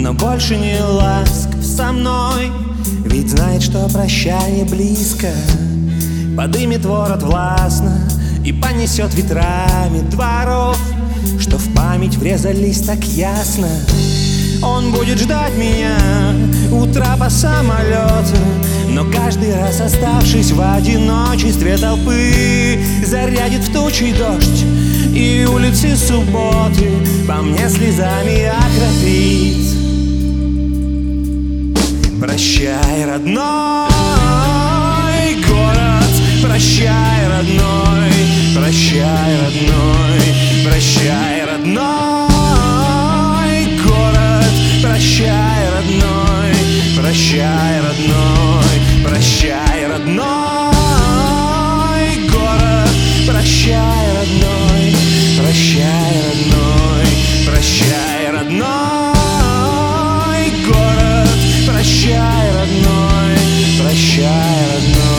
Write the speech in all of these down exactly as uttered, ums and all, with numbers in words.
но больше не ласков со мной, ведь знает, что прощание близко. Подымет ворот властно и понесет ветрами дворов, что в память врезались так ясно. Он будет ждать меня у трапа самолета, но каждый раз, оставшись в одиночестве толпы, зарядит в тучи дождь, и улицы субботы по мне слезами окропит. Прощай, родной город, прощай, родной, прощай, родной, прощай, родной город, прощай, родной, прощай, родной, прощай, родной город, прощай, родной, прощай, родной, прощай, родной город, прощай, родной, прощай, родной.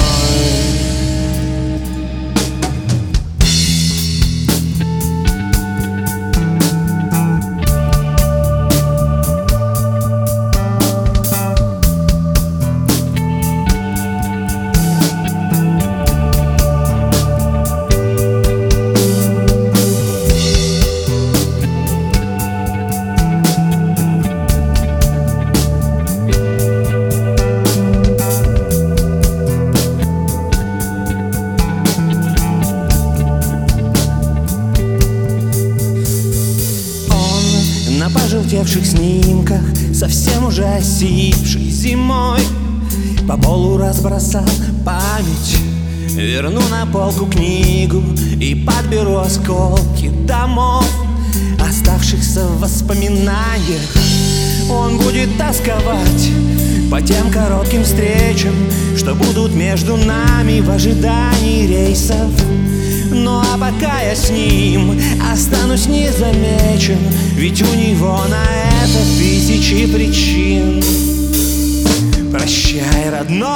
На пожелтевших снимках, совсем уже осипший зимой, по полу разбросал память. Верну на полку книгу и подберу осколки домов, оставшихся в воспоминаниях. Он будет тосковать по тем коротким встречам, что будут между нами в ожидании рейсов. Ну а пока я с ним останусь незамечен, ведь у него на это тысячи причин. Прощай,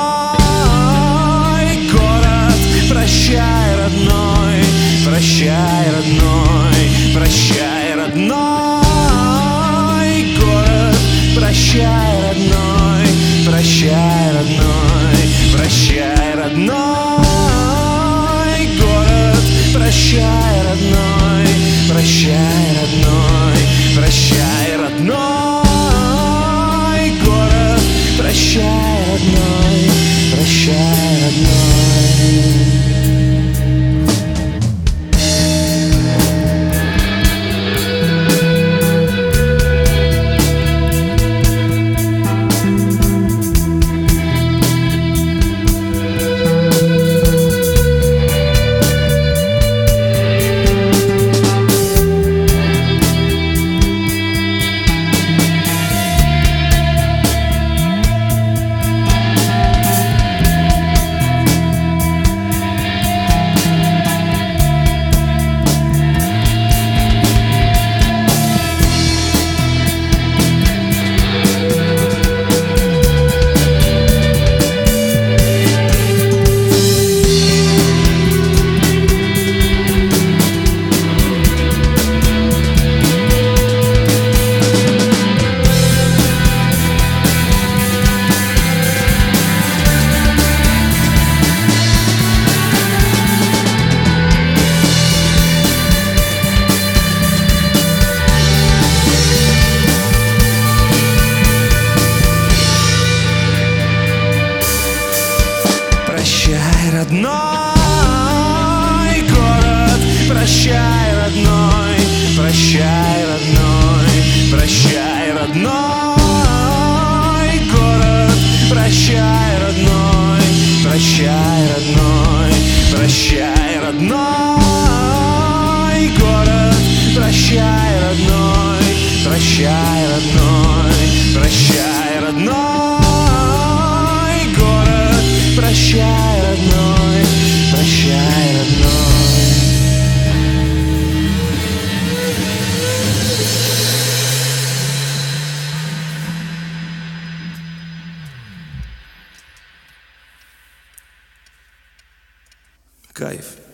родной город, прощай, родной, прощай, родной, прощай, родной город, прощай, родной, прощай, родной, прощай, родной город, прощай, родной, прощай, родной, прощай, родной город, прощай, родной, прощай, родной. Родной город, прощай, родной, прощай, родной, прощай, родной город, прощай, родной, прощай, родной, прощай, родной город, прощай, родной, прощай, родной, прощай, родной город, прощай, родной, прощай, родной. Кайф.